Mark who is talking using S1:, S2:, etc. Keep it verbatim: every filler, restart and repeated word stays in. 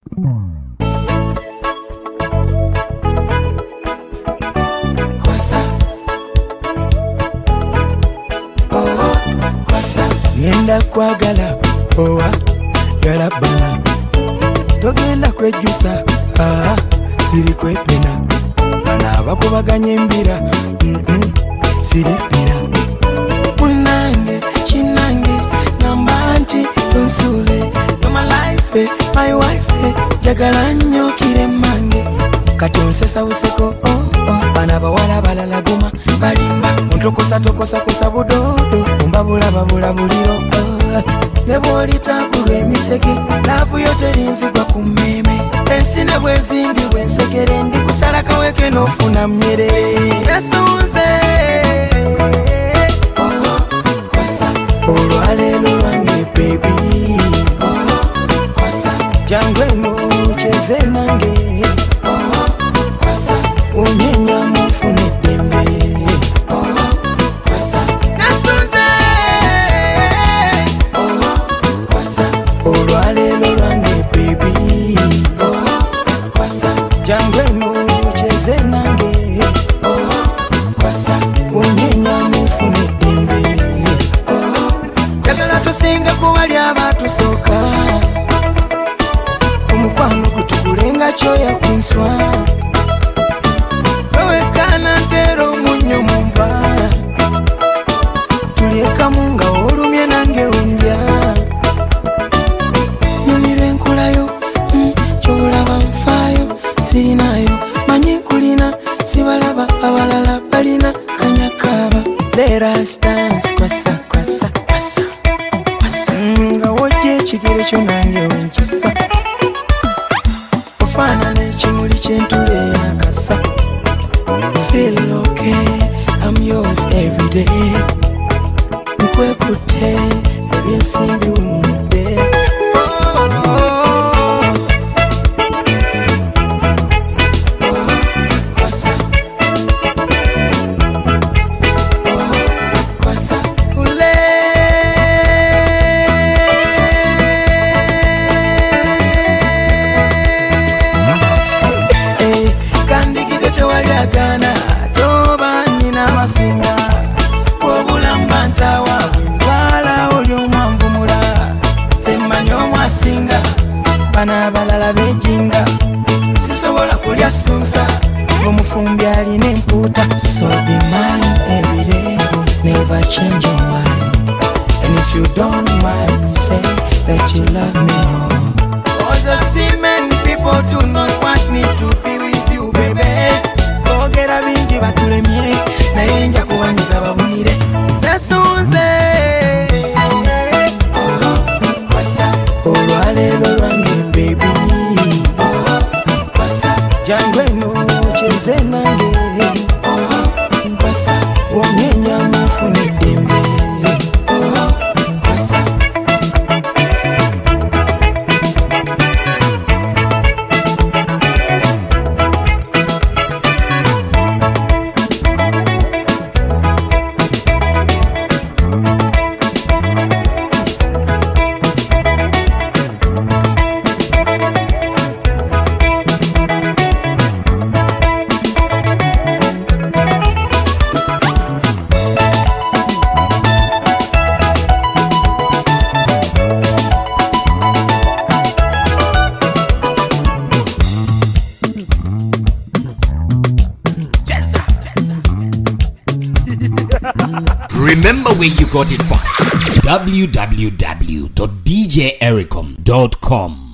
S1: Kwasa oh kwasa ngenda kwagala owa galabana togenda kwejusa ah siri kwepena bana bakubaganye embira mm -mm, siri pira munange chinange nambanti konsule you're my life eh, my wife eh, jagala nnyo kire mange katonsesa useko oh oh bana bawala balala guma balimba ontokosa tokosa kosa budodo umbabula babula buliro oh. Nebwolita kulwe miseke lavu yote linzigwa kumeme ensine bwezindi bwensekere ndi kusala kaweke nofuna mnyere esunze oh kwasa olwalelo lwange baby oh kwasa jangweno cheze nange oh kwasa unyenya mufune dembe oh kwasa esunze olwalelo lwange baby oh kwasa jangweno cheze nange oh kwasa unyenya mufune dembe oh kwasa tusinga kuwali abatusoka omukwano kutukulenga choya kunswa wewe kana ntero munyo mumva tulieka munga olumye nange wendya sirinayo manyi kulina sibalaba abalala balina kanyakaba let us dance kwasa kwasa kwasa kwasa nga wojje ekigere kyo nange wenkisa ofaanana ekimuli kyentule yakasa feel okay I'm yours every day nkwekutte ebyensimbi wumudde Gana toba nina masinga obulamba ntawa wala olyo mwamvumula semanyo mwasinga bana balala bejinga sisobola kulya sunsa omufumbi alina emputa so be mine every day never change your mind and if you don't mind say that you love me more cause I see many people do not want me to be with you baby ogera bingi batulemye naye nja kuwanyiga babunire nesunze oh kwasa olwalelo lwange baby oh kwasa jangweno cheze nange oh kwasa wonyenya mufune dembe oh kwasa
S2: Remember where you got it from. w w w dot d j ericom dot com